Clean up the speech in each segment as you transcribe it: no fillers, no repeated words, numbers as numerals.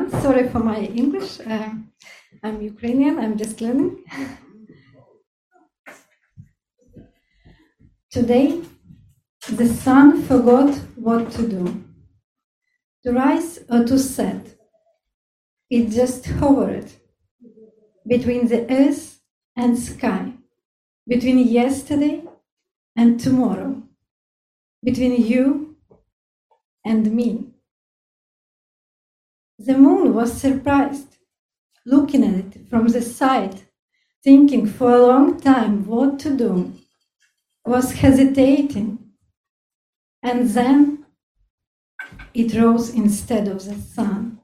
everyone. Sorry for my English. I'm Ukrainian. I'm just learning. Today, the sun forgot what to do. To rise or to set. It just hovered between the earth and sky, between yesterday and tomorrow, between you and me. The moon was surprised, looking at it from the side, thinking for a long time what to do, was hesitating, and then it rose instead of the sun.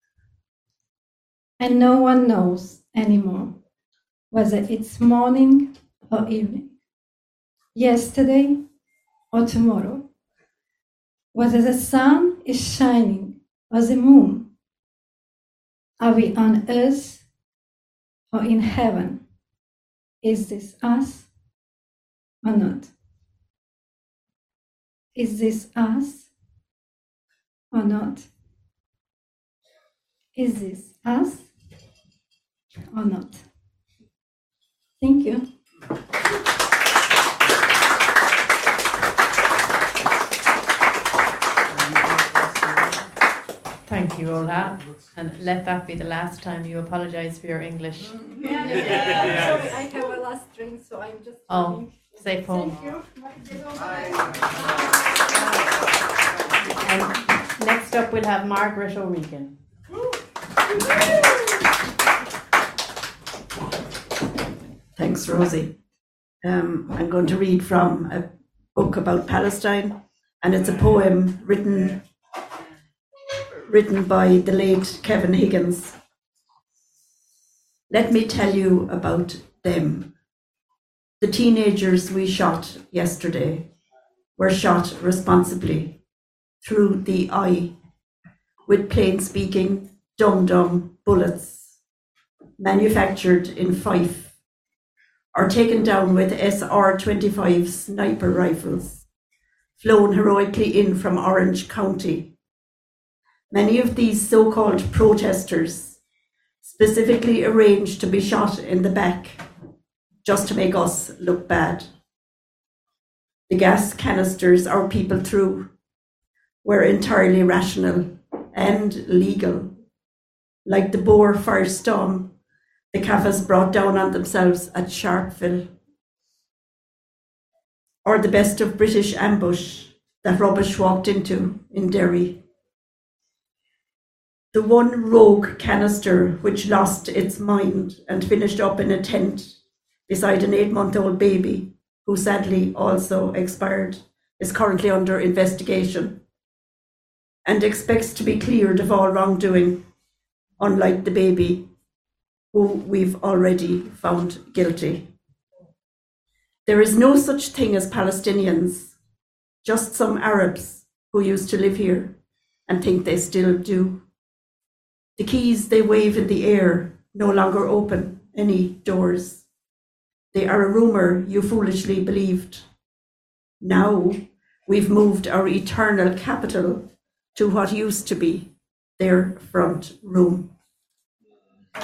And no one knows anymore whether it's morning or evening, yesterday or tomorrow, whether the sun is shining or the moon. Are we on earth or in heaven? Is this us or not? Is this us or not? Is this us or not? Thank you. Thank you, Ola. And let that be the last time you apologize for your English. Sorry, I have a last drink, so I'm just. Oh, safe home. Thank you. And next up, we'll have Margaret O'Regan. Thanks, Rosie. I'm going to read from a book about Palestine, and it's a poem written by the late Kevin Higgins. Let me tell you about them. The teenagers we shot yesterday were shot responsibly through the eye with plain-speaking dum-dum bullets manufactured in Fife, or taken down with SR-25 sniper rifles flown heroically in from Orange County. Many of these so-called protesters specifically arranged to be shot in the back just to make us look bad. The gas canisters our people threw were entirely rational and legal, like the Boer firestorm the Kaffas brought down on themselves at Sharpeville, or the best of British ambush that rubbish walked into in Derry. The one rogue canister which lost its mind and finished up in a tent beside an 8-month-old baby, who sadly also expired, is currently under investigation and expects to be cleared of all wrongdoing, unlike the baby, who we've already found guilty. There is no such thing as Palestinians, just some Arabs who used to live here and think they still do. The keys they wave in the air no longer open any doors. They are a rumour you foolishly believed. Now we've moved our eternal capital to what used to be their front room. I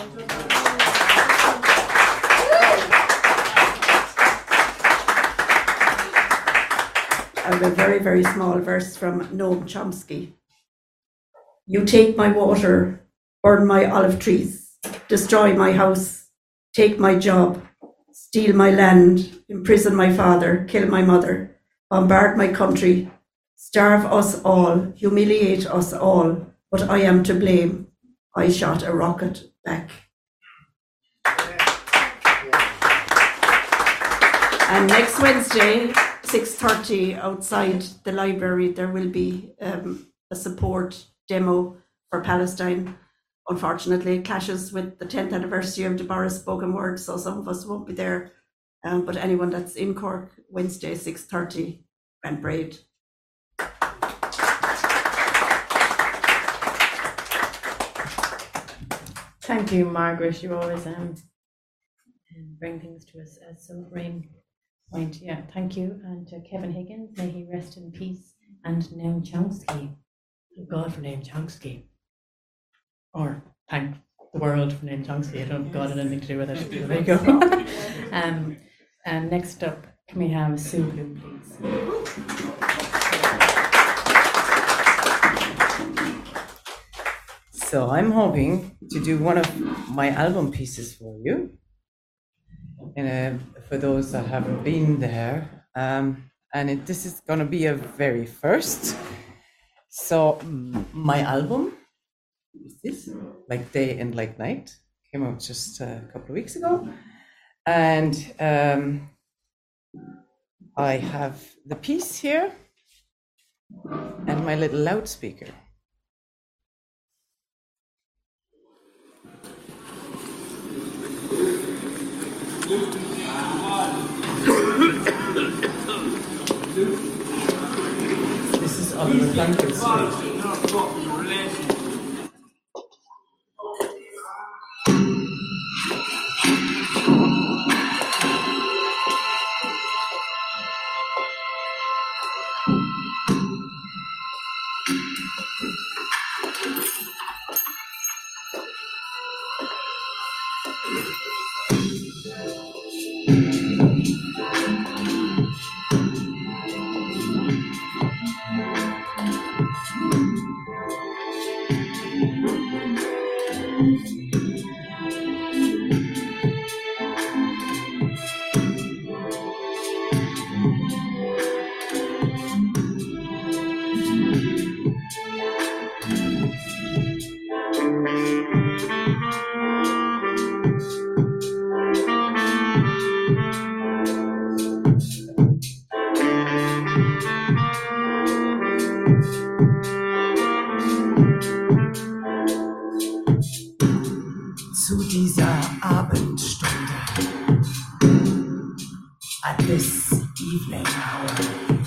have a very, very small verse from Noam Chomsky. You take my water, burn my olive trees, destroy my house, take my job, steal my land, imprison my father, kill my mother, bombard my country, starve us all, humiliate us all, but I am to blame. I shot a rocket back. And next Wednesday, 6:30 outside the library, there will be a support demo for Palestine. Unfortunately, it clashes with the 10th anniversary of Deborah's spoken word, so some of us won't be there. But anyone that's in Cork, Wednesday, 6:30, Grand Parade. Thank you, Margaret. You always bring things to us as sobering point. Yeah, thank you. And to Kevin Higgins, may he rest in peace. And Noam Chomsky. Thank God for Noam Chomsky. or thank the world for Neil Chomsky. I don't have got anything to do with it. There you go. And next up, can we have Sue Bloom, please? So I'm hoping to do one of my album pieces for you, and for those that haven't been there, this is going to be a very first. So my album is this, Like Day and Like Night, came out just a couple of weeks ago, and I have the piece here and my little loudspeaker. This is Oliver Plankton's piece. Zu dieser Abendstunde, at this evening hour,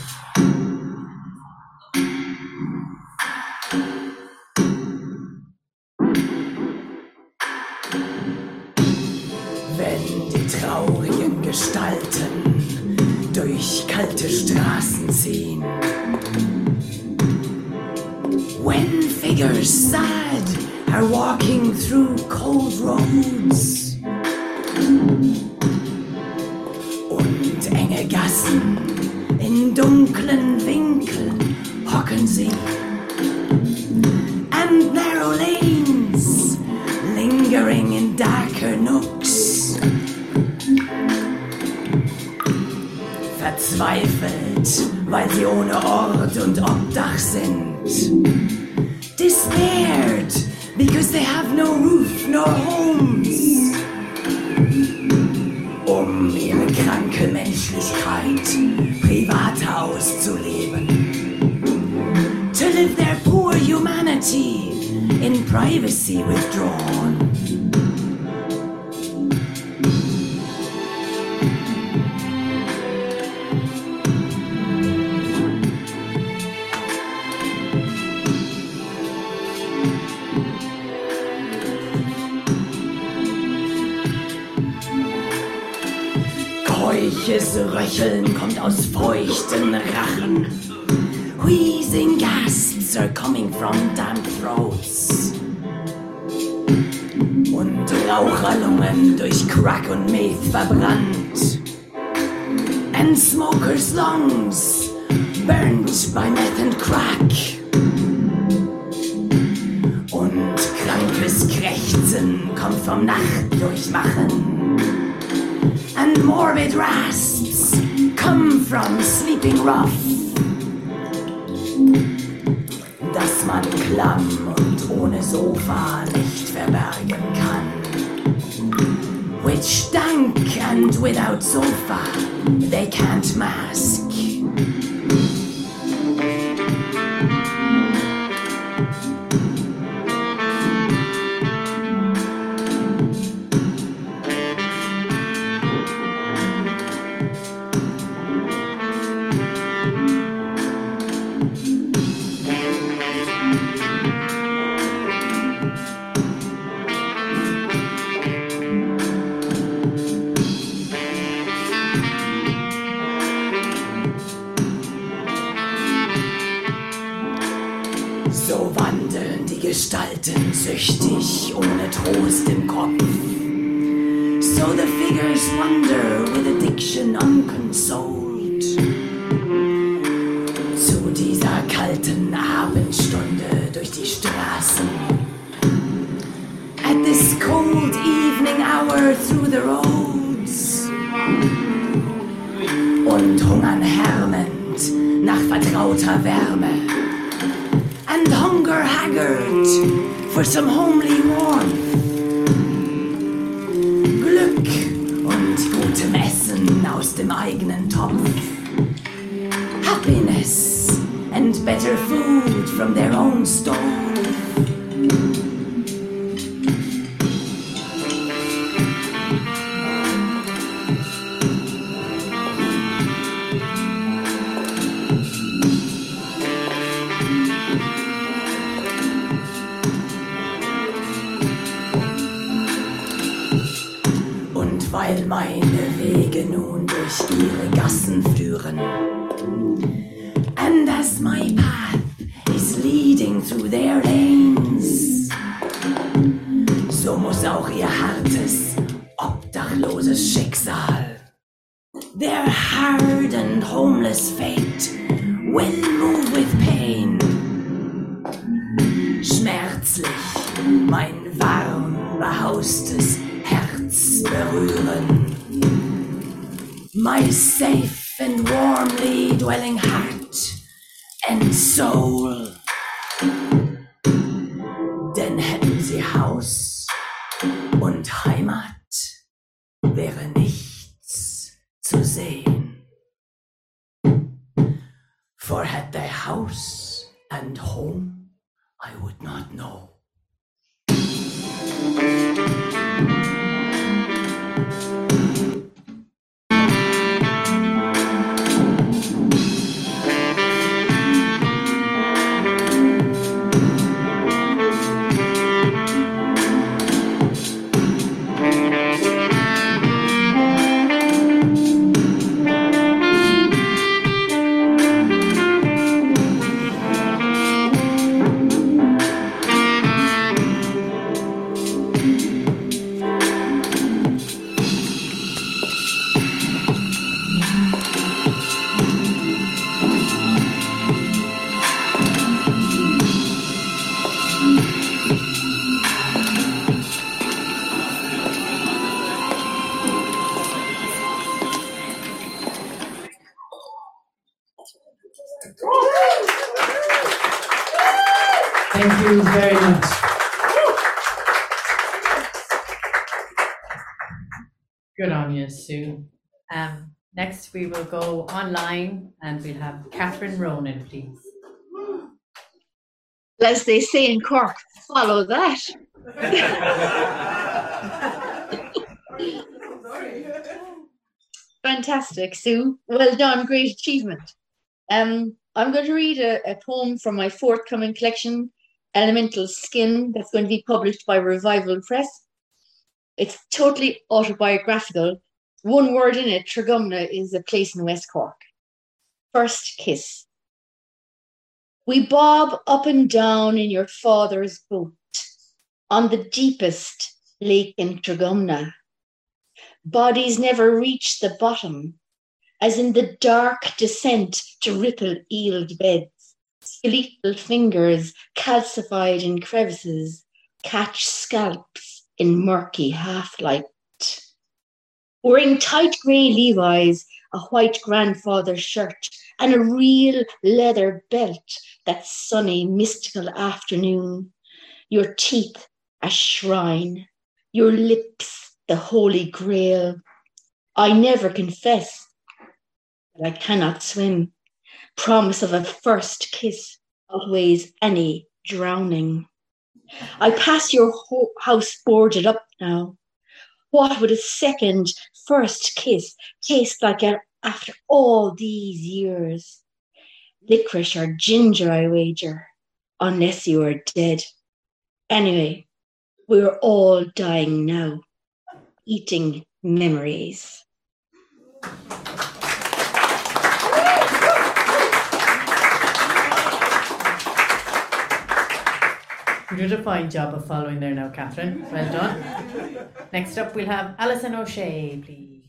wenn die traurigen Gestalten durch kalte Straßen ziehen, when figures sad are walking through cold roads, und enge Gassen in dunklen Winkeln hocken sie, and narrow lanes lingering in darker nooks, verzweifelt, weil sie ohne Ort und Obdach sind, despaired because they have no roof nor homes, ihre kranke Menschlichkeit privat auszuleben, to live their poor humanity in privacy withdrawn. Keuches Röcheln kommt aus feuchten Rachen. Wheezing gasps are coming from damp throats. Und Raucherlungen durch Crack und Meth verbrannt. And smokers' lungs burnt by meth and crack. Und krankes Krächzen kommt vom Nachtdurchmachen. And morbid rasps come from sleeping rough, das man klamm und ohne Sofa nicht verbergen kann. Which stank and without sofa they can't mask. So wandeln die Gestalten süchtig, ohne Trost im Kopf. So the figures wander with addiction unconsoled. Zu dieser kalten Abendstunde durch die Straßen. At this cold evening hour through the roads. Und hungern härmend nach vertrauter Wärme. And hunger haggard for some homely warmth. Glück und gutem Essen aus dem eigenen Topf. Happiness and better food from their own stove. Weil meine Wege nun durch ihre Gassen führen. And as my path is leading through their lanes, so muss auch ihr hartes, obdachloses Schicksal, their hard and homeless fate, will move with pain. Schmerzlich mein warm behaustes Herz berühren. My safe and warmly dwelling heart and soul. Denn hätten sie Haus und Heimat, wäre nichts zu sehen. For had they house and home, I would not know. Thank you very much. Good on you, Sue. Next, we will go online and we'll have Catherine Ronan, please. As they say in Cork, follow that. Fantastic, Sue. Well done, great achievement. I'm going to read a poem from my forthcoming collection, Elemental Skin, that's going to be published by Revival Press. It's totally autobiographical. One word in it, Tregumna, is a place in West Cork. First kiss. We bob up and down in your father's boat on the deepest lake in Tregumna. Bodies never reach the bottom, as in the dark descent to ripple-eeled beds. Skeletal fingers calcified in crevices catch scalps in murky half-light. Wearing tight grey Levi's, a white grandfather's shirt, and a real leather belt that sunny, mystical afternoon. Your teeth, a shrine. Your lips, the holy grail. I never confess that I cannot swim. Promise of a first kiss outweighs any drowning. I pass your house boarded up now. What would a second first kiss taste like after all these years? Licorice or ginger, I wager, unless you are dead. Anyway, we're all dying now, eating memories. doing a fine job of following there now, Catherine. Well done. Next up, we'll have Alison O'Shea, please.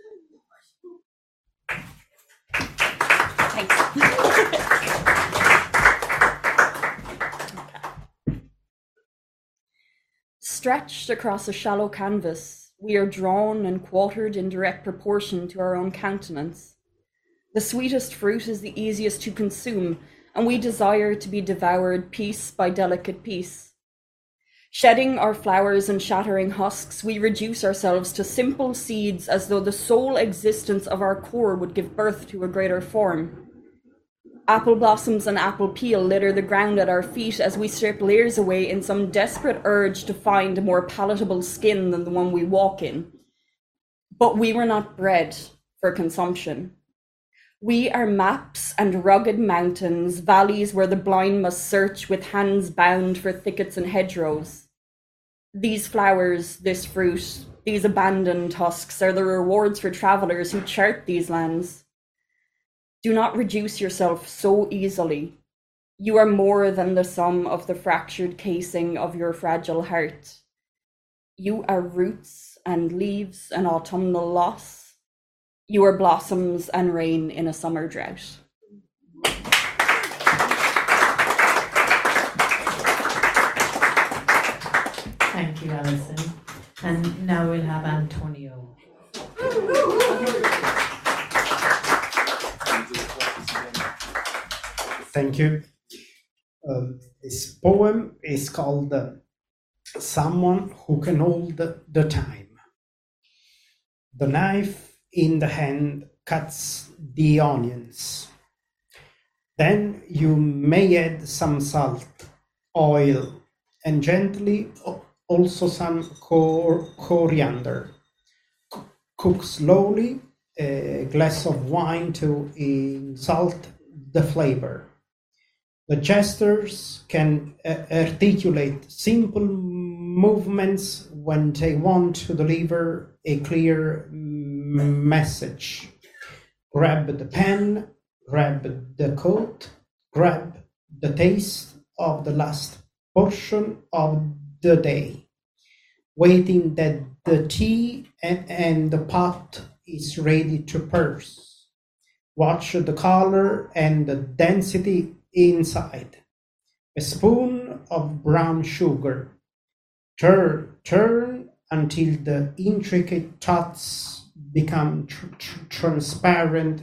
Stretched across a shallow canvas, we are drawn and quartered in direct proportion to our own countenance. The sweetest fruit is the easiest to consume, and we desire to be devoured piece by delicate piece. Shedding our flowers and shattering husks, we reduce ourselves to simple seeds as though the sole existence of our core would give birth to a greater form. Apple blossoms and apple peel litter the ground at our feet as we strip layers away in some desperate urge to find a more palatable skin than the one we walk in. But we were not bred for consumption. We are maps and rugged mountains, valleys where the blind must search with hands bound for thickets and hedgerows. These flowers, this fruit, these abandoned husks are the rewards for travelers who chart these lands. Do not reduce yourself so easily. You are more than the sum of the fractured casing of your fragile heart. You are roots and leaves and autumnal loss. You are blossoms and rain in a summer drought. Thank you, Alison. And now we'll have Antonio. Thank you. This poem is called Someone Who Can Hold the Time. The knife in the hand cuts the onions. Then you may add some salt, oil, and gently also some coriander. Cook slowly, a glass of wine to insult the flavor. The jesters can articulate simple movements when they want to deliver a clear message. Grab the pen, grab the coat, grab the taste of the last portion of the day, waiting that the tea and the pot is ready to purse. Watch the color and the density inside. A spoon of brown sugar. Turn until the intricate dots become transparent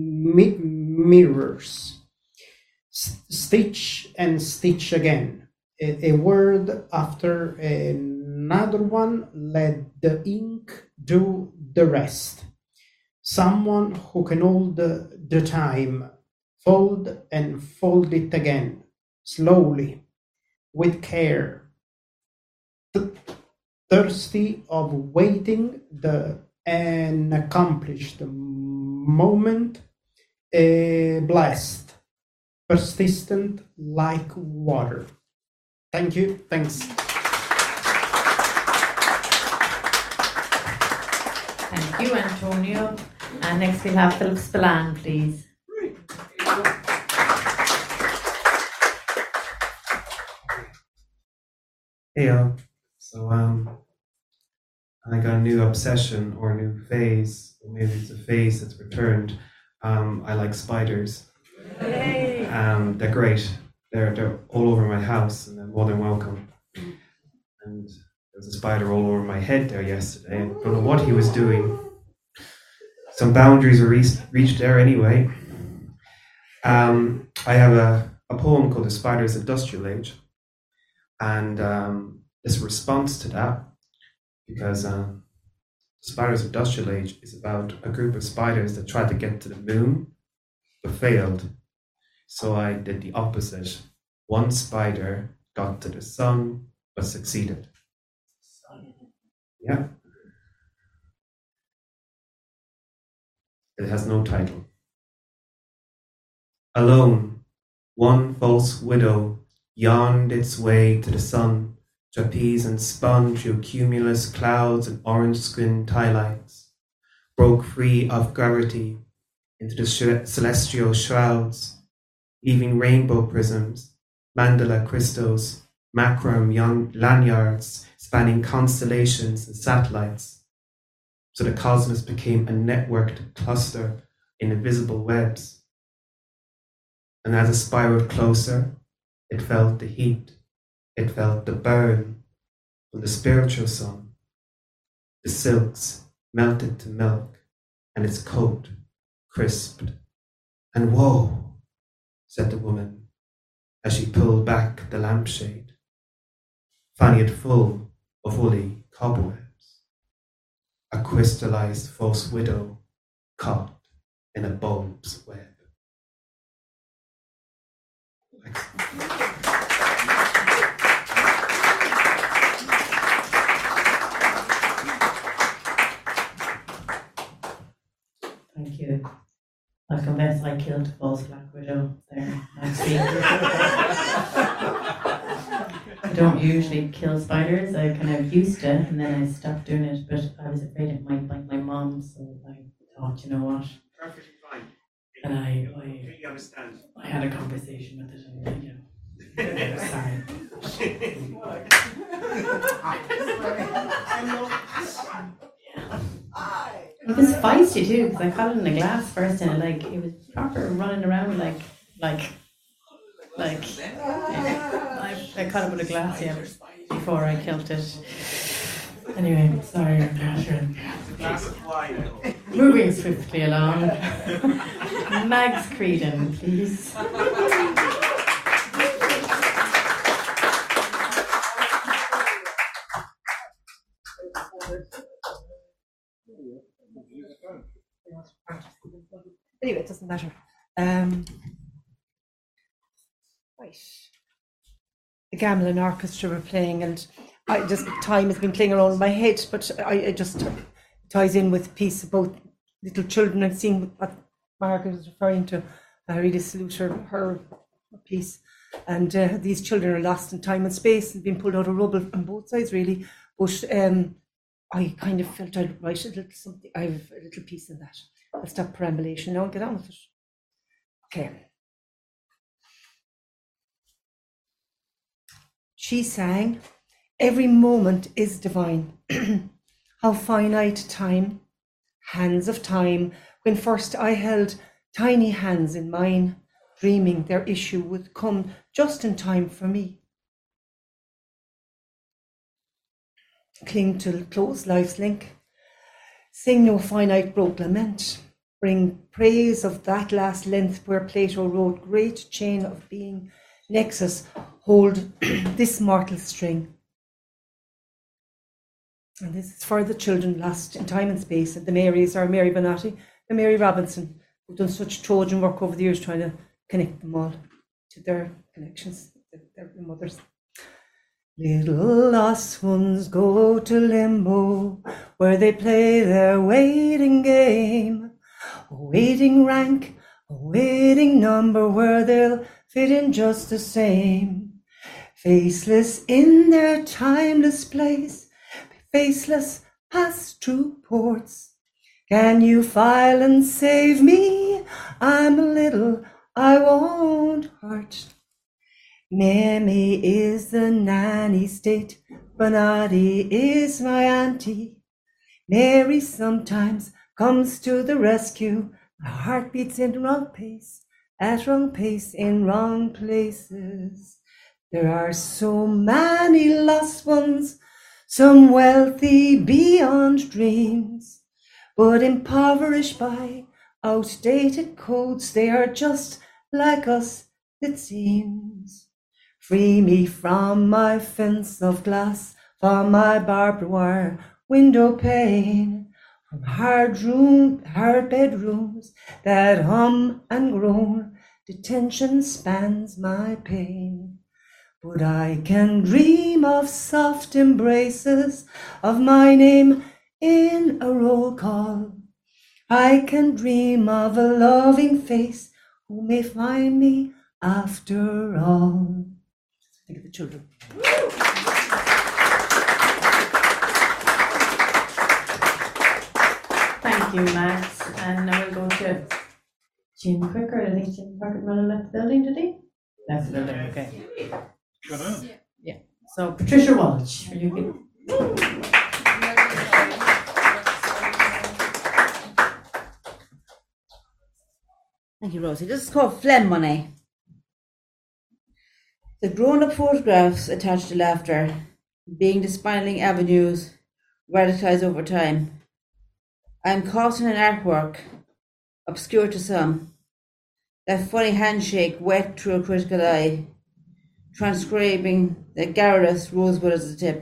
mirrors. Stitch and stitch again. A word after another one. Let the ink do the rest. Someone who can hold the time. Fold and fold it again, slowly, with care. Thirsty of waiting an accomplished moment, blessed, persistent like water. Thank you. Thanks. Thank you, Antonio. And next we'll have Philip Spillane, please. Hey all. So I got a new obsession or a new phase, or maybe it's a phase that's returned. I like spiders. Yay. They're great. They're all over my house, and they're more than welcome. And there was a spider all over my head there yesterday. I don't know what he was doing. Some boundaries were reached there anyway. I have a poem called The Spider's Industrial Age. And it's a response to that, because The Spider's Industrial Age is about a group of spiders that tried to get to the moon, but failed. So I did the opposite. One spider got to the sun, but succeeded. Yeah. It has no title. Alone, one false widow yawned its way to the sun, trapeze and spun through cumulus clouds and orange-skinned twilights, broke free of gravity into the celestial shrouds, leaving rainbow prisms, mandala crystals, macrum lanyards spanning constellations and satellites. So the cosmos became a networked cluster in invisible webs. And as it spiraled closer, it felt the heat, it felt the burn from the spiritual sun. The silks melted to milk, and its coat crisped. And woe, said the woman, as she pulled back the lampshade, finding it full of woolly cobwebs, a crystallized false widow caught in a bulb's web. Thank you. I'll confess I killed a false black widow there last week. I don't usually kill spiders. I kind of used to, and then I stopped doing it, but I was afraid it might bite my mom, so I thought, you know what? Perfectly fine. And I really understand. I had a conversation with it, and you know, sorry. It was feisty too, because I caught it in a glass first, and it was proper running around like. Yeah. I caught it with a glass before I killed it. Anyway, sorry, moving swiftly along. Mags Creedon, please. Anyway, it doesn't matter. Right. The Gamelin Orchestra were playing, and time has been playing around in my head, but I just ties in with a piece about little children and seeing what Margaret was referring to. I really salute her piece. And these children are lost in time and space and being pulled out of rubble on both sides, really. But I kind of felt I'd write a little something. I have a little piece in that. I'll stop perambulation now and get on with it. Okay. She sang, "Every moment is divine. How finite time, hands of time, when first I held tiny hands in mine, dreaming their issue would come just in time for me. Cling to close life's link, sing no finite broke lament, bring praise of that last length where Plato wrote, great chain of being, nexus, hold this mortal string." And this is for the children lost in time and space. And the Marys are Mary Bonatti and Mary Robinson, who've done such Trojan work over the years trying to connect them all to their connections, their mothers. Little lost ones go to limbo, where they play their waiting game. A waiting rank, a waiting number, where they'll fit in just the same. Faceless in their timeless place, faceless past through ports. Can you file and save me? I'm a little, I won't hurt. Mammy is the nanny state, Bonatti is my auntie. Mary sometimes comes to the rescue. My heart beats in wrong pace, at wrong pace, in wrong places. There are so many lost ones, some wealthy beyond dreams, but impoverished by outdated codes. They are just like us, it seems. Free me from my fence of glass, from my barbed wire window pane, from hard bedrooms that hum and groan. Detention spans my pain. But I can dream of soft embraces, of my name in a roll call. I can dream of a loving face who may find me after all. Think of the children. Thank you, Max. And now we'll go to Jim Quicker. I think Jim Quicker left the building, did he? Left the building, okay. Yeah. So Patricia Walsh, are you here? Thank you, Rosie. This is called Phlegm Money. The grown-up photographs attached to laughter, being the spiraling avenues radicalized over time. I am caught in an artwork, obscure to some, that funny handshake wet through a critical eye, transcribing the garrulous rosebud as a tip.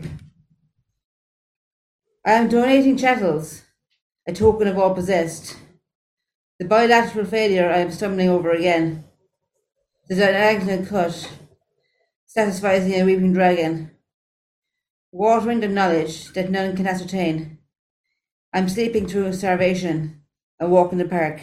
I am donating chattels, a token of all possessed. The bilateral failure I am stumbling over again. The diagonal cut, satisfying a weeping dragon. Watering the knowledge that none can ascertain. I'm sleeping through starvation, a walk in the park.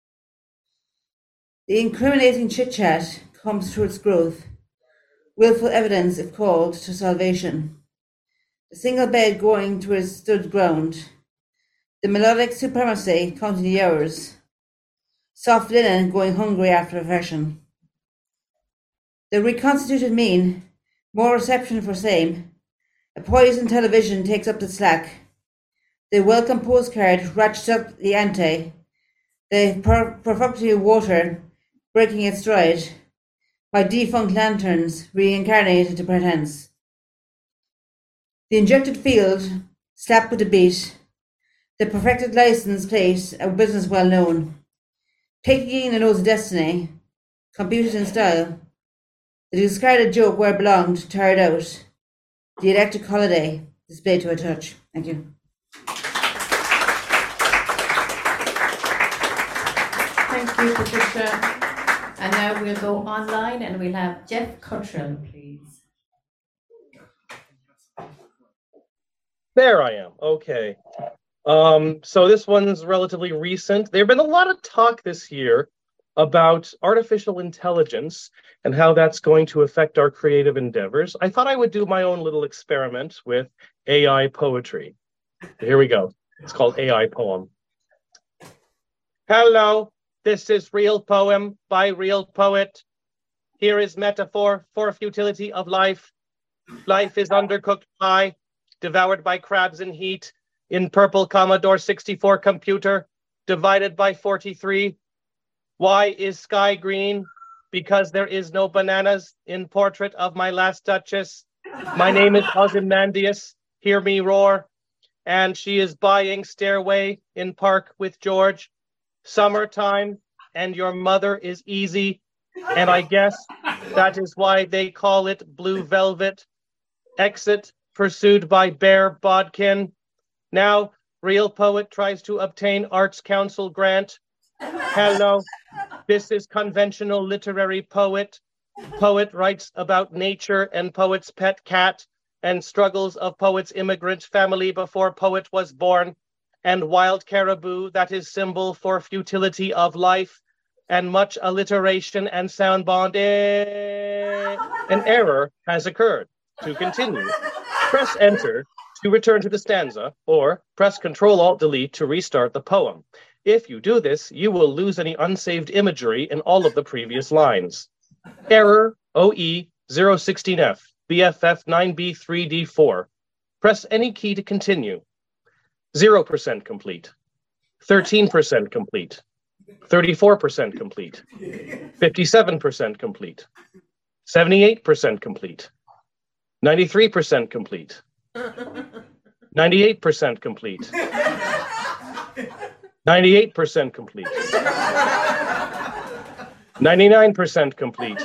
The incriminating chit-chat comes through its growth, willful evidence if called to salvation. The single bed going to its stood ground. The melodic supremacy counting the hours. Soft linen going hungry after a fashion. The reconstituted mean, more reception for same. A poisoned television takes up the slack. The welcome postcard ratchets up the ante. The provocative water breaking its stride. My defunct lanterns reincarnated to pretense. The injected field slapped with a beat. The perfected license plate, a business well known. Taking in a nose of destiny, computed in style. The discarded joke where it belonged, tired out. The electric holiday, displayed to a touch. Thank you. Thank you, Patricia. And now we'll go online and we'll have Jeff Cottrell, please. There I am. Okay. So this one's relatively recent. There have been a lot of talk this year about artificial intelligence and how that's going to affect our creative endeavors. I thought I would do my own little experiment with AI poetry. Here we go. It's called AI Poem. Hello, this is Real Poem by Real Poet. Here is metaphor for futility of life. Life is undercooked pie, devoured by crabs in heat, in purple Commodore 64 computer, divided by 43. Why is sky green? Because there is no bananas in portrait of my last duchess. My name is Ozymandias, hear me roar. And she is buying Stairway in Park with George. Summertime, and your mother is easy. And I guess that is why they call it Blue Velvet. Exit pursued by Bear Bodkin. Now, Real Poet tries to obtain Arts Council grant. Hello, this is conventional literary poet. Poet writes about nature and poet's pet cat and struggles of poet's immigrant family before poet was born, and wild caribou that is symbol for futility of life, and much alliteration and sound bond. An error has occurred. To continue, press enter to return to the stanza, or press Ctrl-Alt-Delete to restart the poem. If you do this, you will lose any unsaved imagery in all of the previous lines. Error OE 016F, BFF 9B3D4. Press any key to continue. 0% complete, 13% complete, 34% complete, 57% complete, 78% complete, 93% complete, 98% complete, 98% complete, 99% complete,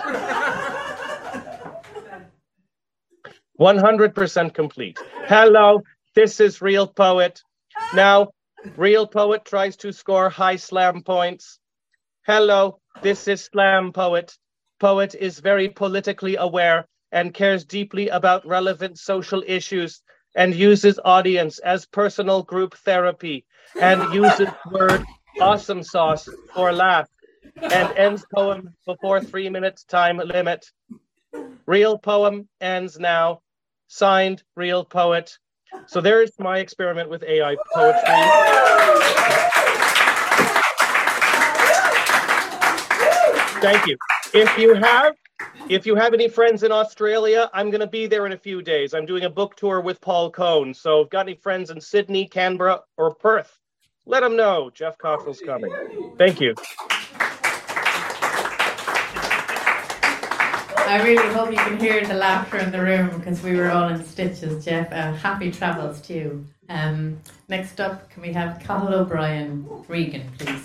100% complete. Hello, this is Real Poet. Now, Real Poet tries to score high slam points. Hello, this is Slam Poet. Poet is very politically aware and cares deeply about relevant social issues and uses audience as personal group therapy and uses word awesome sauce for laugh and ends poem before 3 minutes time limit. Real Poem ends now. Signed, Real Poet. So there's my experiment with AI poetry. Thank you. If you have If you have any friends in Australia, I'm going to be there in a few days. I'm doing a book tour with Paul Cohn. So if you've got any friends in Sydney, Canberra, or Perth, let them know Jeff Cottrell's coming. Thank you. I really hope you can hear the laughter in the room because we were all in stitches, Jeff. Happy travels to you. Next up, can we have Cathal O'Brien Regan, please?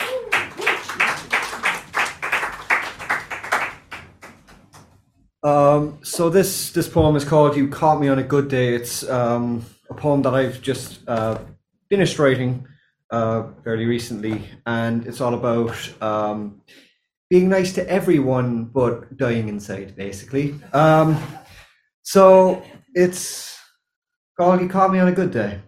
So this poem is called "You Caught Me on a Good Day." It's a poem that I've just finished writing fairly recently, and it's all about being nice to everyone but dying inside, basically. So it's called "You Caught Me on a Good Day."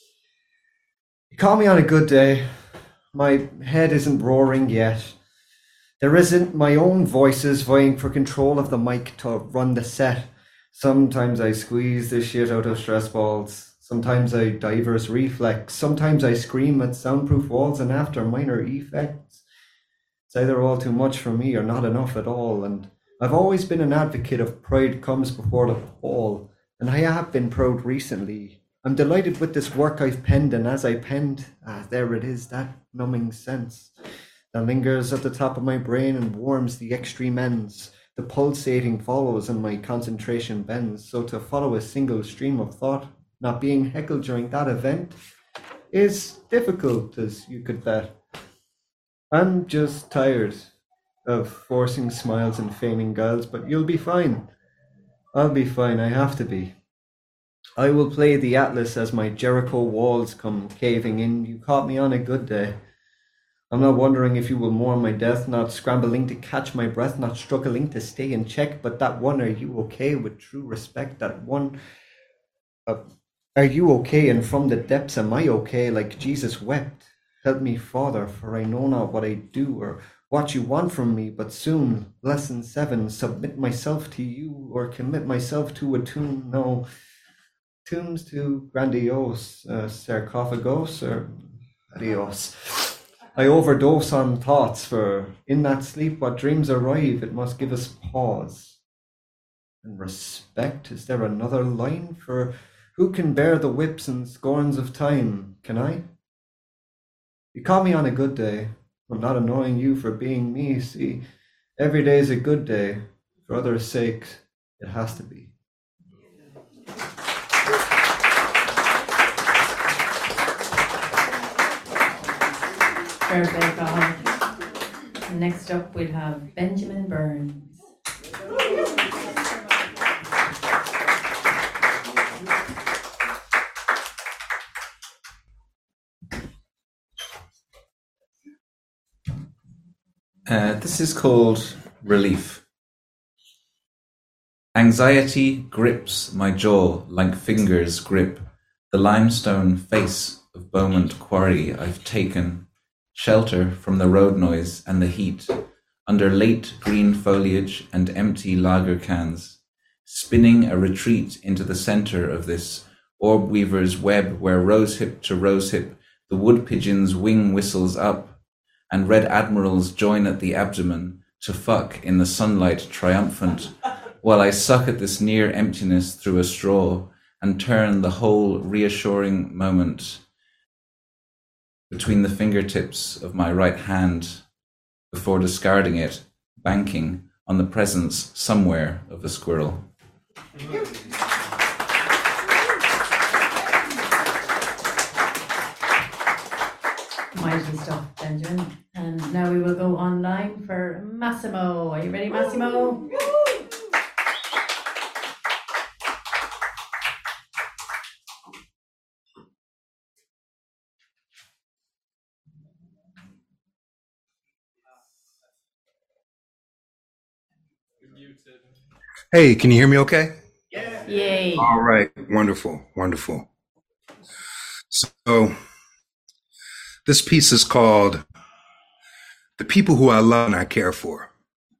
You caught me on a good day. My head isn't roaring yet. There isn't my own voices vying for control of the mic to run the set. Sometimes I squeeze the shit out of stress balls. Sometimes I diverse reflex. Sometimes I scream at soundproof walls and after minor effects. It's either all too much for me or not enough at all. And I've always been an advocate of pride comes before the fall. And I have been proud recently. I'm delighted with this work I've penned, and as I penned, there it is, that numbing sense that lingers at the top of my brain and warms the extreme ends. The pulsating follows and my concentration bends. So to follow a single stream of thought, not being heckled during that event, is difficult, as you could bet. I'm just tired of forcing smiles and feigning guiles, but you'll be fine. I'll be fine, I have to be. I will play the Atlas as my Jericho walls come caving in. You caught me on a good day. I'm not wondering if you will mourn my death, not scrambling to catch my breath, not struggling to stay in check, but that one, are you okay with true respect? That one, are you okay? And from the depths, am I okay? Like Jesus wept, help me, Father, for I know not what I do or what you want from me, but soon, lesson 7, submit myself to you or commit myself to a tomb. No, tombs too grandiose, sarcophagos or adios. I overdose on thoughts, for in that sleep what dreams arrive, it must give us pause. And respect, is there another line? For who can bear the whips and scorns of time? Can I? You caught me on a good day. I'm not annoying you for being me. See, every day is a good day. For others' sakes, it has to be. Very God. Next up, we'll have Benjamin Burns. This is called Relief. Anxiety grips my jaw like fingers grip the limestone face of Beaumont Quarry. I've taken shelter from the road noise and the heat, under late green foliage and empty lager cans, spinning a retreat into the center of this orb weaver's web where rosehip to rosehip the wood pigeon's wing whistles up, and red admirals join at the abdomen to fuck in the sunlight triumphant, while I suck at this near emptiness through a straw and turn the whole reassuring moment between the fingertips of my right hand before discarding it, banking on the presence somewhere of a squirrel. Mighty stuff, Benjamin. And now we will go online for Massimo. Are you ready, Massimo? Hey, can you hear me okay? Yeah. Yay. All right. Wonderful. Wonderful. So this piece is called The People Who I Love and I Care For.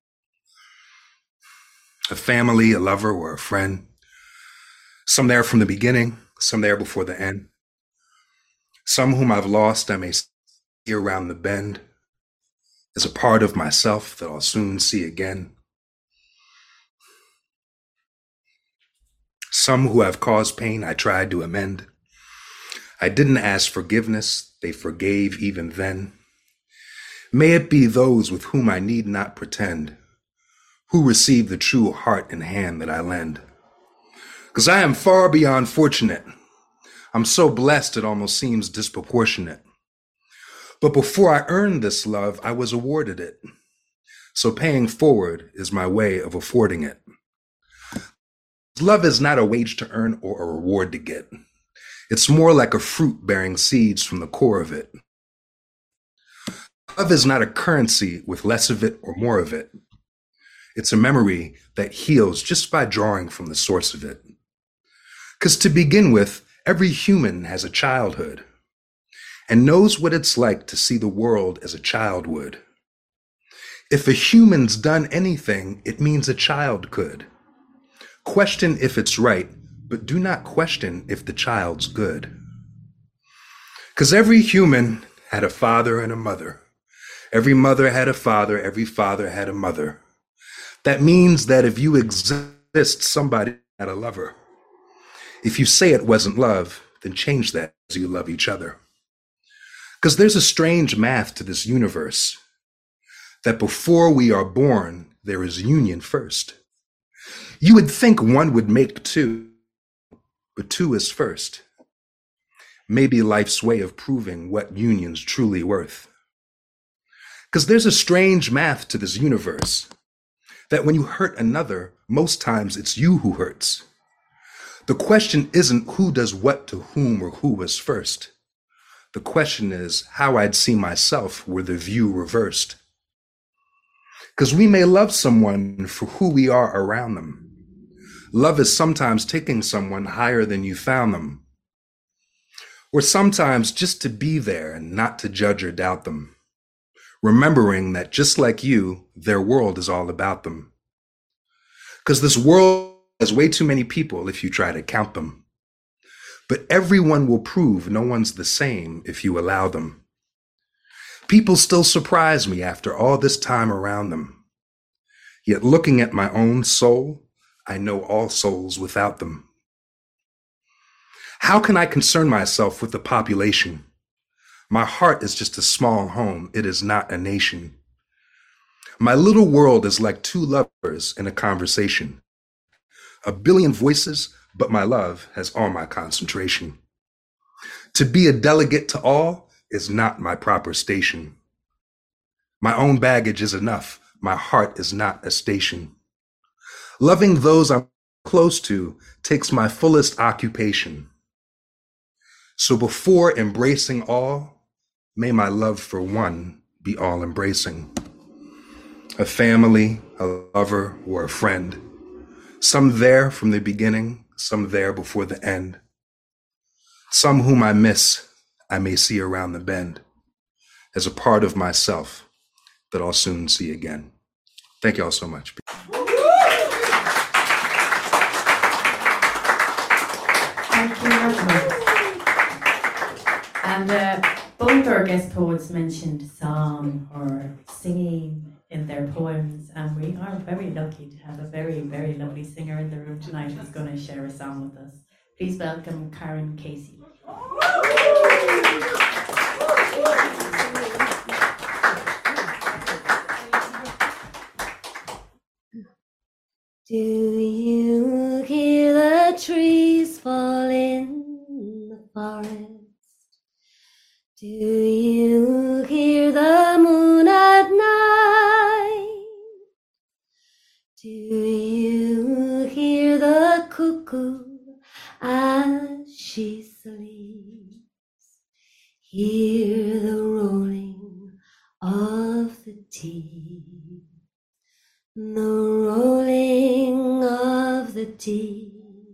A family, a lover, or a friend. Some there from the beginning, some there before the end. Some whom I've lost I may see around the bend. As a part of myself that I'll soon see again. Some who have caused pain, I tried to amend. I didn't ask forgiveness, they forgave even then. May it be those with whom I need not pretend, who receive the true heart and hand that I lend. 'Cause I am far beyond fortunate. I'm so blessed it almost seems disproportionate. But before I earned this love, I was awarded it. So paying forward is my way of affording it. Love is not a wage to earn or a reward to get. It's more like a fruit bearing seeds from the core of it. Love is not a currency with less of it or more of it. It's a memory that heals just by drawing from the source of it. 'Cause to begin with, every human has a childhood and knows what it's like to see the world as a child would. If a human's done anything, it means a child could. Question if it's right, but do not question if the child's good. 'Cause every human had a father and a mother. Every mother had a father, every father had a mother. That means that if you exist, somebody had a lover. If you say it wasn't love, then change that as you love each other. 'Cause there's a strange math to this universe, that before we are born, there is union first. You would think one would make two, but two is first. Maybe life's way of proving what union's truly worth. 'Cause there's a strange math to this universe, that when you hurt another, most times it's you who hurts. The question isn't who does what to whom or who was first. The question is how I'd see myself were the view reversed. 'Cause we may love someone for who we are around them. Love is sometimes taking someone higher than you found them. Or sometimes just to be there and not to judge or doubt them. Remembering that just like you, their world is all about them. 'Cause this world has way too many people if you try to count them. But everyone will prove no one's the same if you allow them. People still surprise me after all this time around them. Yet looking at my own soul, I know all souls without them. How can I concern myself with the population? My heart is just a small home, it is not a nation. My little world is like two lovers in a conversation. A billion voices, but my love has all my concentration. To be a delegate to all is not my proper station. My own baggage is enough, my heart is not a station. Loving those I'm close to takes my fullest occupation. So before embracing all, may my love for one be all embracing. A family, a lover, or a friend. Some there from the beginning, some there before the end. Some whom I miss, I may see around the bend as a part of myself that I'll soon see again. Thank you all so much. Thank you very much. And both our guest poets mentioned song or singing in their poems, and we are very lucky to have a very, very lovely singer in the room tonight who's going to share a song with us. Please welcome Karen Casey. Do you hear the trees fall in the forest? Do you hear the moon at night? Do you hear the cuckoo as she sleeps? Hear the rolling of the deep, the rolling of the deep.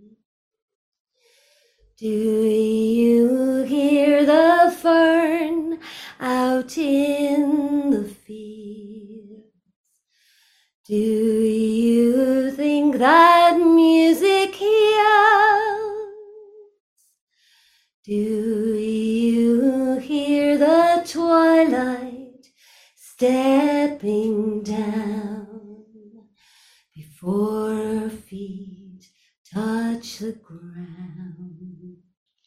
Do you hear the fern out in the fields? Do you think that music heals? Do you hear the twilight stepping down before feet touch the ground.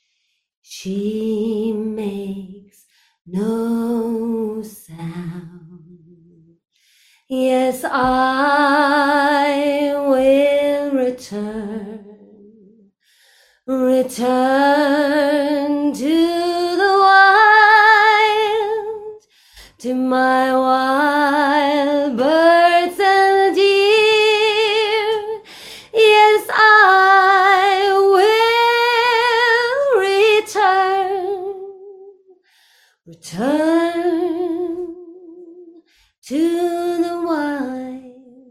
She makes no sound. Yes, I will return to the wild, to my wild birds and deer. Yes, I will return to the wild.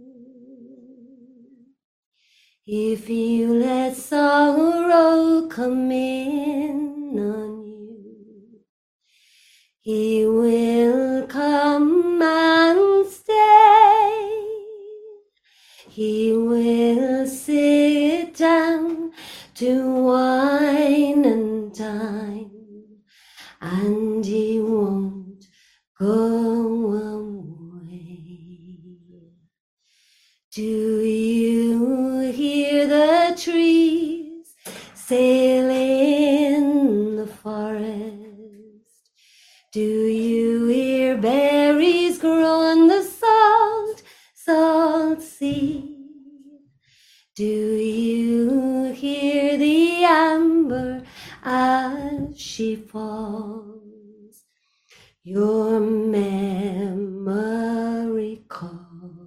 If you let sorrow come in on you, he will come and stay. He will sit down to wine and dine, and he won't go away. Do you hear the trees sail in the forest? Do you hear berries grow on the salt, salt sea? Do you hear the amber as she falls? Your memory calls.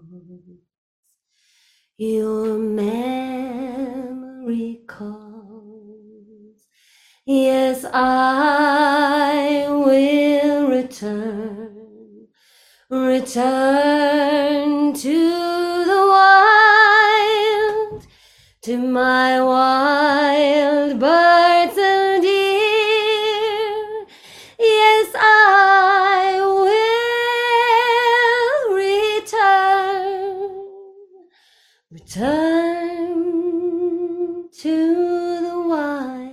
Your memory calls. Yes, I will return to the wild, to my wild birds and deer. Yes, I will return to the wild.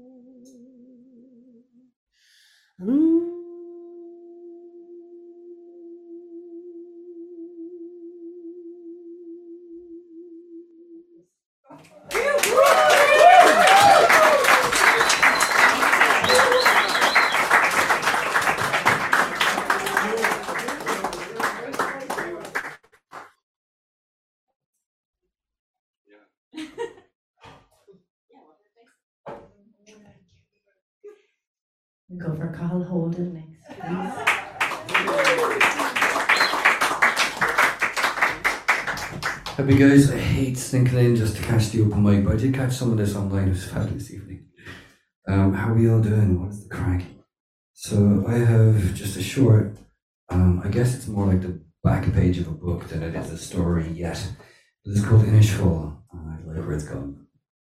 We go for Carl Holden next, please. Happy guys, I hate sneaking in just to catch the open mic, but I did catch some of this online. It was a fabulous evening. How are we all doing? What is the crack? So I have just a short, I guess it's more like the back page of a book than it is a story yet. But it's called Inishful. I like where it's gone.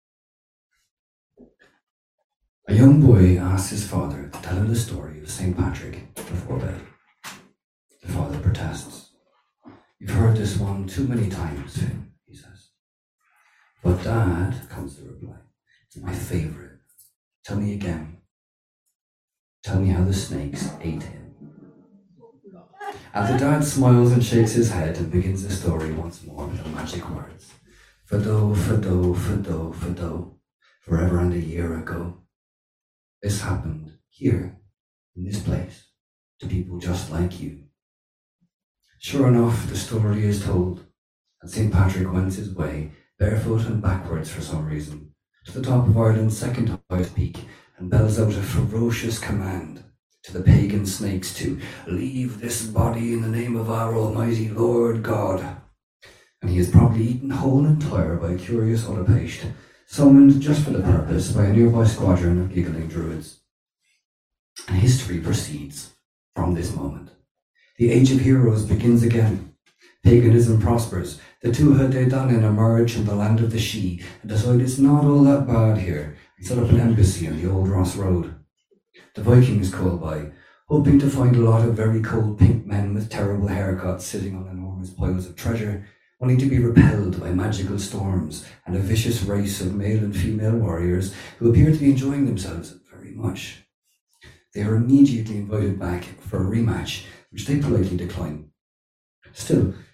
A young boy asks his father to tell him the story of St. Patrick before bed. The father protests. You've heard this one too many times, Finn, he says. But Dad, comes the reply, it's my favourite. Tell me again. Tell me how the snakes ate him. And the dad smiles and shakes his head and begins the story once more with the magic words. Fado, Fado, Fado, Fado, forever and a year ago. This happened here, in this place, to people just like you. Sure enough, the story is told, and St. Patrick went his way, barefoot and backwards for some reason, to the top of Ireland's second highest peak, and bells out a ferocious command to the pagan snakes to leave this body in the name of our almighty Lord God. And he is probably eaten whole and entire by a curious Ullapaist, summoned just for the purpose by a nearby squadron of giggling druids. And history proceeds from this moment. The Age of Heroes begins again. Paganism prospers. The Tuatha Dé Danann emerge from the land of the Sidhe and decide it's not all that bad here and set up an embassy on the Old Ross Road. The Vikings call by, hoping to find a lot of very cold pink men with terrible haircuts sitting on enormous piles of treasure, only to be repelled by magical storms and a vicious race of male and female warriors who appear to be enjoying themselves very much. They are immediately invited back for a rematch, which they politely decline. Still,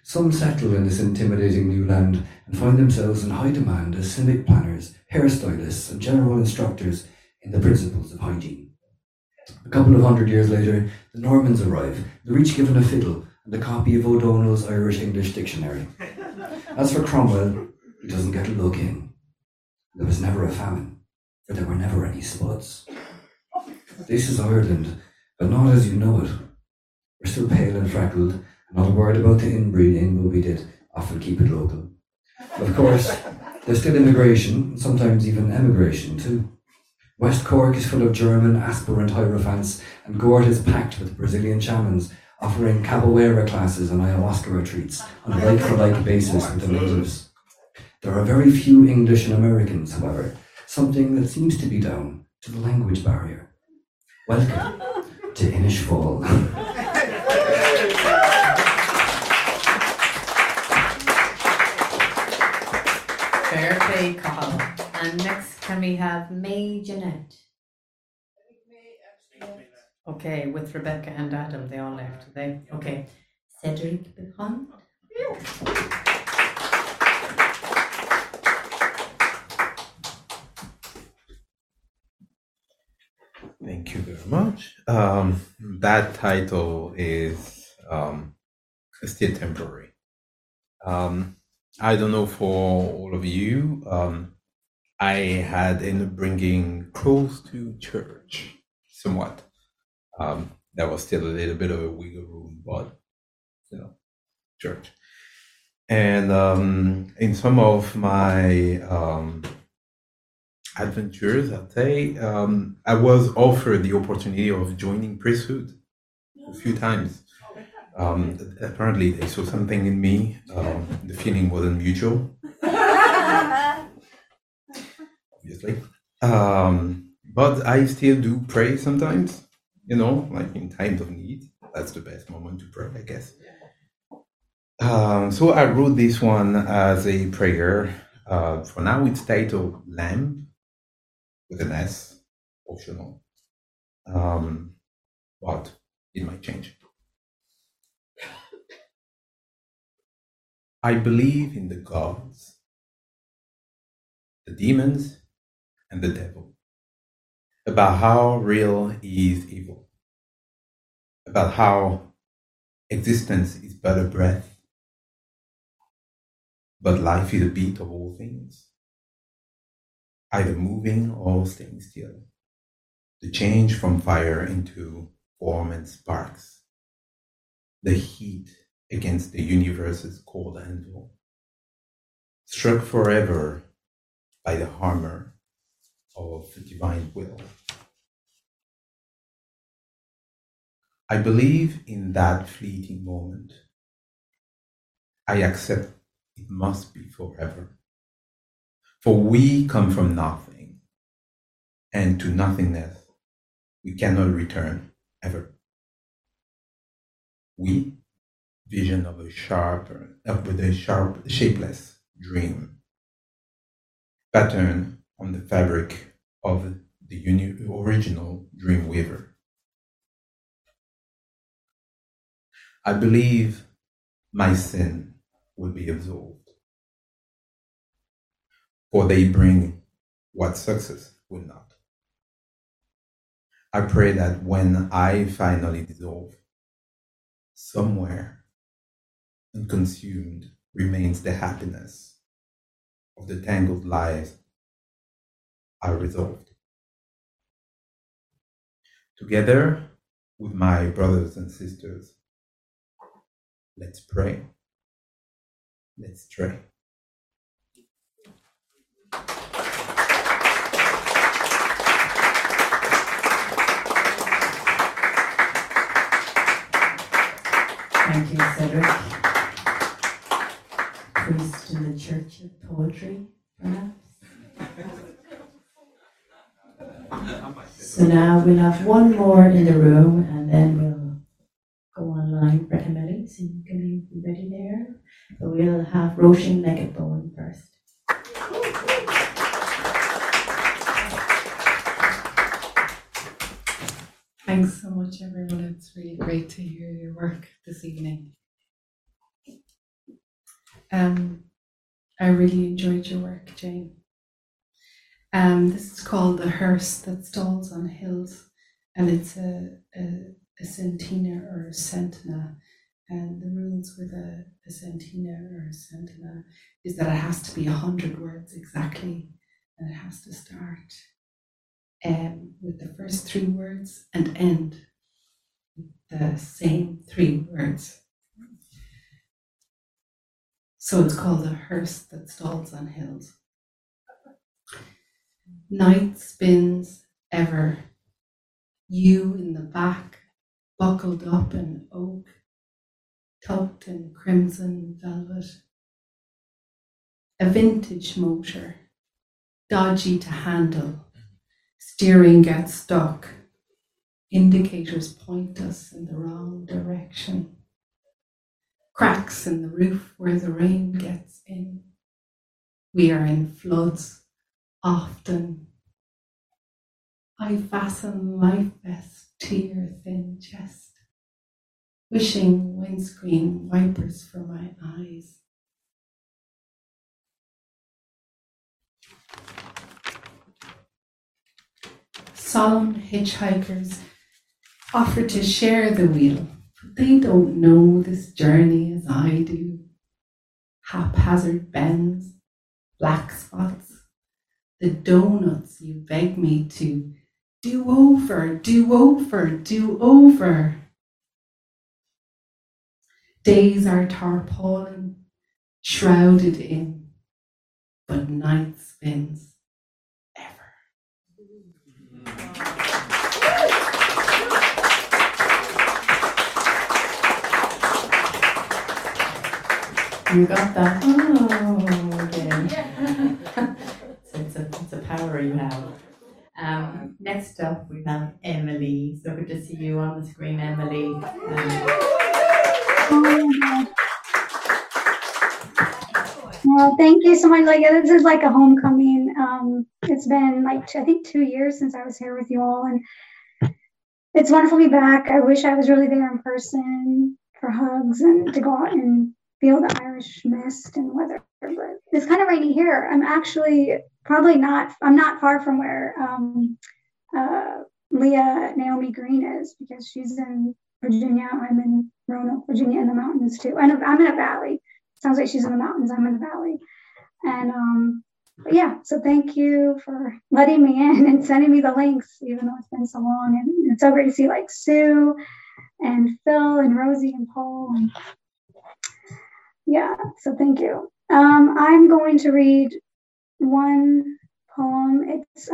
Some settle in this intimidating new land and find themselves in high demand as civic planners, hairstylists, and general instructors in the principles of hygiene. A couple of 100 years later, the Normans arrive. They're each given a fiddle and a copy of O'Donnell's Irish-English Dictionary. As for Cromwell, he doesn't get a look in. There was never a famine, for there were never any spuds. This is Ireland, but not as you know it. We're still pale and freckled, and not worried about the inbreeding, but we did often keep it local. Of course, there's still immigration, and sometimes even emigration too. West Cork is full of German aspirant hierophants, and Gort is packed with Brazilian shamans offering capoeira classes and ayahuasca retreats on a like-for-like basis with the natives. There are very few English and Americans, however, something that seems to be down to the language barrier. Welcome to Inishfall. Fair play, Cathal. And next, can we have May Jeanette? Okay, with Rebecca and Adam, they all left today. Okay, Cedric Bicon. Thank you very much. That title is still temporary. I don't know for all of you. I had ended up bringing close to church somewhat. There was still a little bit of a wiggle room, but church. And in some of my adventures, I'd say, I was offered the opportunity of joining priesthood a few times. Apparently, they saw something in me. The feeling wasn't mutual, obviously. But I still do pray sometimes, like in times of need. That's the best moment to pray, I guess. So I wrote this one as a prayer. For now, it's titled Lamb, with an S, optional. But it might change. I believe in the gods, the demons, and the devil, about how real is evil, about how existence is but a breath, but life is a beat of all things, either moving or staying still, the change from fire into form and sparks, the heat against the universe's cold anvil, struck forever by the hammer of divine will. I believe in that fleeting moment. I accept it must be forever. For we come from nothing, and to nothingness we cannot return ever. We, vision of a shapeless dream, pattern on the fabric of the original dream weaver. I believe my sin will be absolved, for they bring what success will not. I pray that when I finally dissolve, somewhere unconsumed remains the happiness of the tangled lives I resolved. Together with my brothers and sisters, let's pray. Let's pray. Thank you, Cedric. Priest in the Church of Poetry, perhaps? So now we'll have one more in the room and then we'll go online. Breckenmelly, so you can be ready there. So we'll have Roisin Leggett-Bowen first. Thanks so much, everyone. It's really great to hear your work this evening. I really enjoyed your work, Jane. This is called The Hearse That Stalls on Hills, and it's a centina or a centina. And the rules with a centina or a centina is that it has to be 100 words exactly, and it has to start with the first 3 words and end with the same 3 words. So it's called A Hearse That Stalls on Hills. Night spins ever, you in the back, buckled up in oak, tucked in crimson velvet. A vintage motor, dodgy to handle, steering gets stuck, indicators point us in the wrong direction. Cracks in the roof where the rain gets in. We are in floods, often. I fasten life vest to your thin chest, wishing windscreen wipers for my eyes. Solemn hitchhikers offer to share the wheel, but they don't know this journey as I do. Haphazard bends, black spots, the donuts you beg me to do over, do over, do over. Days are tarpaulin, shrouded in, but night spins ever. You got that? Oh, okay. It's a power you have. Next up, we have Emily. So good to see you on the screen, Emily. Well, thank you so much. Like, this is like a homecoming. It's been like I think 2 years since I was here with you all, and it's wonderful to be back. I wish I was really there in person for hugs and to go out and feel the Irish mist and weather. But it's kind of rainy here. I'm actually I'm not far from where Leah Naomi Green is, because she's in Virginia. I'm in Roanoke, Virginia, in the mountains too. I'm in a valley. Sounds like she's in the mountains. I'm in the valley. And but yeah, so thank you for letting me in and sending me the links, even though it's been so long. And it's so great to see like Sue and Phil and Rosie and Paul. And yeah, so thank you. I'm going to read one poem. It's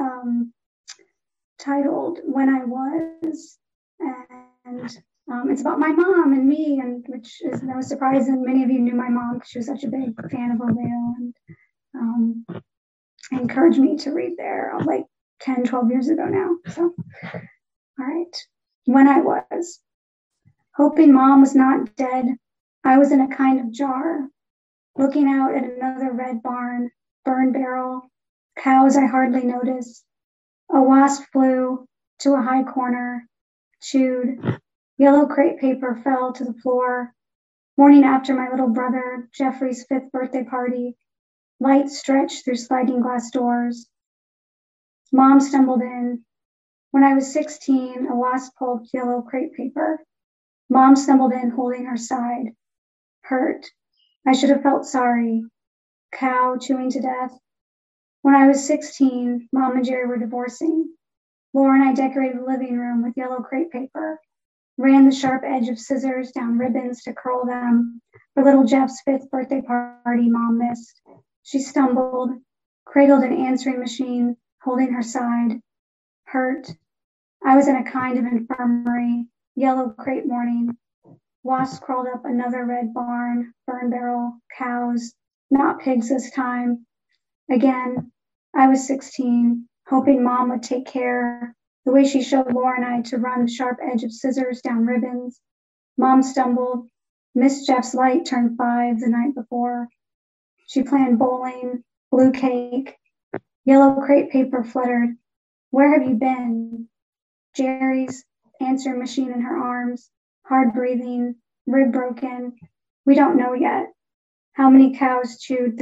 titled When I Was, and it's about my mom and me, and which is no surprise, and many of you knew my mom because she was such a big fan of O'Vale, and encouraged me to read there like 10, 12 years ago now. So, all right. When I was, hoping mom was not dead, I was in a kind of jar, looking out at another red barn, burn barrel, cows I hardly noticed. A wasp flew to a high corner, chewed. Yellow crepe paper fell to the floor. Morning after my little brother Jeffrey's 5th birthday party, light stretched through sliding glass doors. Mom stumbled in. When I was 16, a wasp pulled yellow crepe paper. Mom stumbled in, holding her side. Hurt. I should have felt sorry. Cow chewing to death. When I was 16, Mom and Jerry were divorcing. Laura and I decorated the living room with yellow crepe paper, ran the sharp edge of scissors down ribbons to curl them for little Jeff's 5th birthday party Mom missed. She stumbled, cradled an answering machine, holding her side. Hurt. I was in a kind of infirmary, yellow crepe morning. Wasps crawled up another red barn, burn barrel, cows, not pigs this time. Again, I was 16, hoping Mom would take care, the way she showed Laura and I to run the sharp edge of scissors down ribbons. Mom stumbled. Miss Jeff's light turned 5 the night before. She planned bowling, blue cake, yellow crepe paper fluttered. Where have you been? Jerry's answering machine in her arms, hard breathing, rib broken. We don't know yet. How many cows chewed through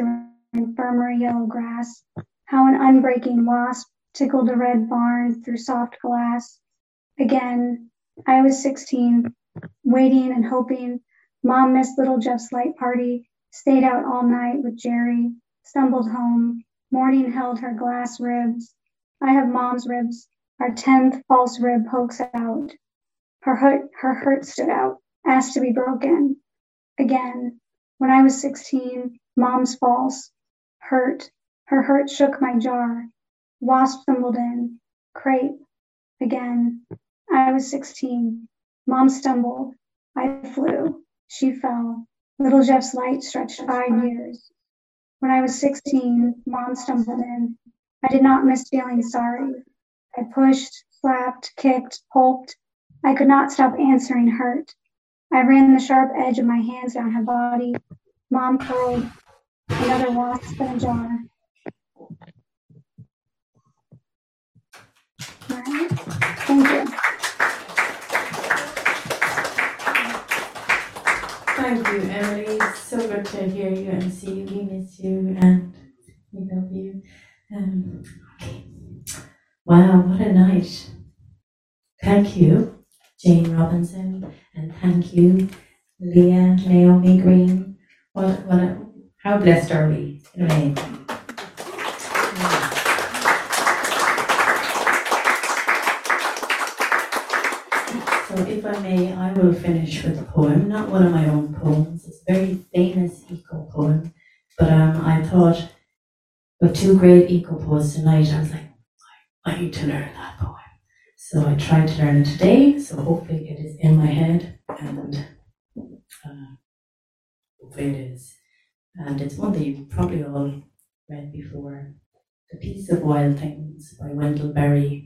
infirmary yellow grass, how an unbreaking wasp tickled a red barn through soft glass. Again, I was 16, waiting and hoping. Mom missed little Jeff's light party, stayed out all night with Jerry, stumbled home. Morning held her glass ribs. I have Mom's ribs. Our 10th false rib pokes out. Her hurt stood out, asked to be broken. Again, when I was 16, Mom's false. Hurt. Her hurt shook my jar. Wasp stumbled in. Crepe. Again. I was 16. Mom stumbled. I flew. She fell. Little Jeff's light stretched 5 years. When I was 16, Mom stumbled in. I did not miss feeling sorry. I pushed, slapped, kicked, poked. I could not stop answering hurt. I ran the sharp edge of my hands down her body. Mom curled. Another wasp in a jar. All right. Thank you. Thank you, Emily. It's so good to hear you and see you. We miss you and we love you. Okay. Wow, what a night. Thank you, Jane Robinson, and thank you, Leah Naomi Green. How blessed are we? Amazing. So if I may, I will finish with a poem, not one of my own poems. It's a very famous eco poem, but I thought with two great eco poets tonight, I was like, I need to learn that poem. So I tried to learn it today, so hopefully it is in my head, and hopefully it is. And it's one that you've probably all read before, The Peace of Wild Things by Wendell Berry.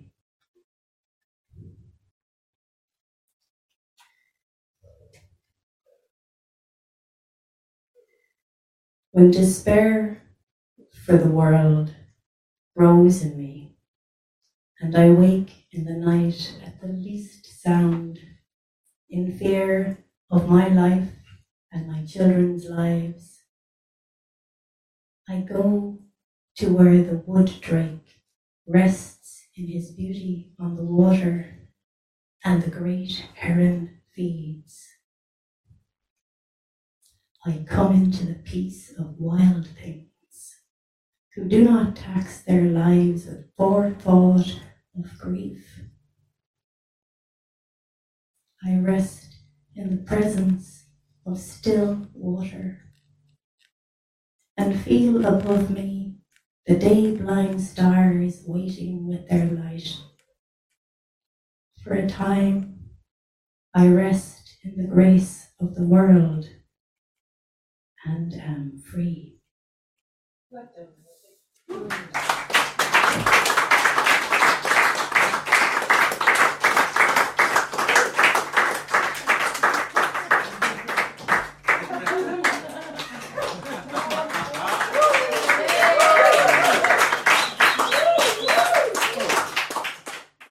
When despair for the world grows in me, and I wake in the night at the least sound, in fear of my life and my children's lives, I go to where the wood drake rests in his beauty on the water, and the great heron feeds. I come into the peace of wild things, who do not tax their lives with forethought of grief. I rest in the presence of still water, and feel above me the day-blind stars waiting with their light. For a time, I rest in the grace of the world and am free.